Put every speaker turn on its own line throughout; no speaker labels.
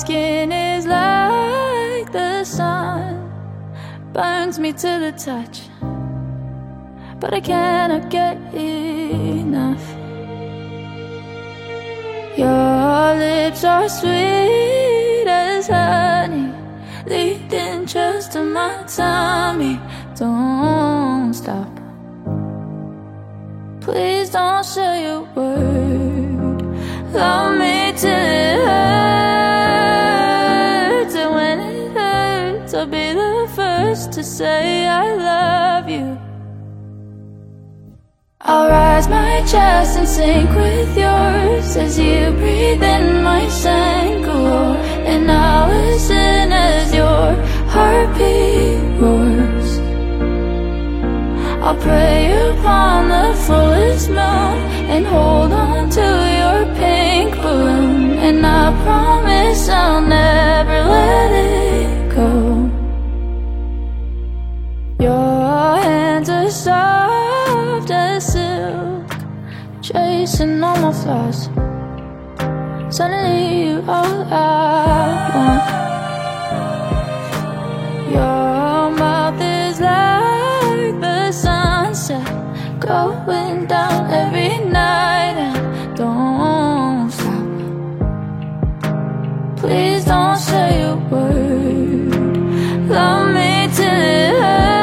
skin is like the sun, burns me to the touch, but I cannot get enough. Your lips are sweet as honey, leading just to my tummy. Don't stop, please don't say a word. Love me till it hurts, and when it hurts, I'll be the first to say I love you. I'll rise my chest and sink with yours as you breathe in my sanguine, and I'll listen as your heartbeat roars. I'll prey upon the fullest moon and hold on to your pink balloon, and I promise I'll never let it go. Your hands are soft as silk, chasing all my flaws. Suddenly you all I want. Your mouth is like the sunset, going down every night, and don't stop. Please don't say a word. Love me till it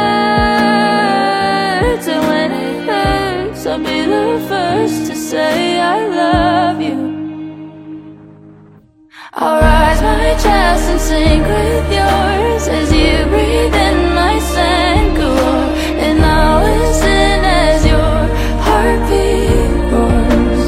hurts, and when it hurts, I'll be the first to say I love you. I'll rise my chest and sink with yours as you breathe in my sanguine, and I'll listen as your heartbeat roars.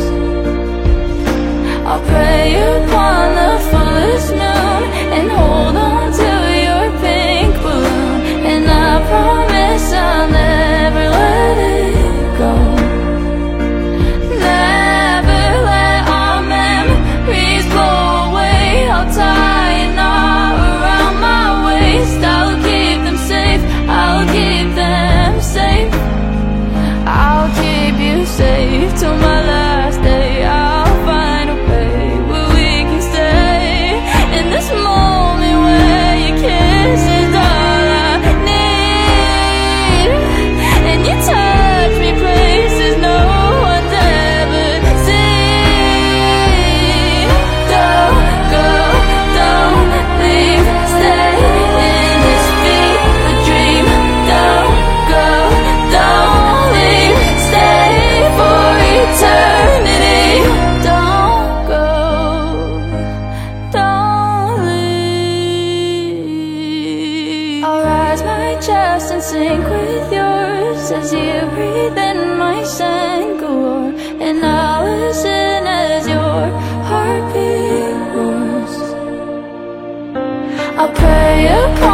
I'll prey upon the fullest moon and hold on to your pink balloon, and I promise I'll never let it go. Never let our memories blow away. I'll tie a knot around my waist. I'll keep them safe, I'll keep them safe. I'll keep you safe till my last day. I'll find a way where we can stay in this moment where your kiss is all I need, and you touch me places no one's ever seen. Don't go, don't leave, stay in this fever dream. Don't go, don't leave, stay for eternity. Don't go, don't leave. I'll rise my chest and sink with yours as you breathe in my sanguine, and I'll listen as your heartbeat roars. I'll prey upon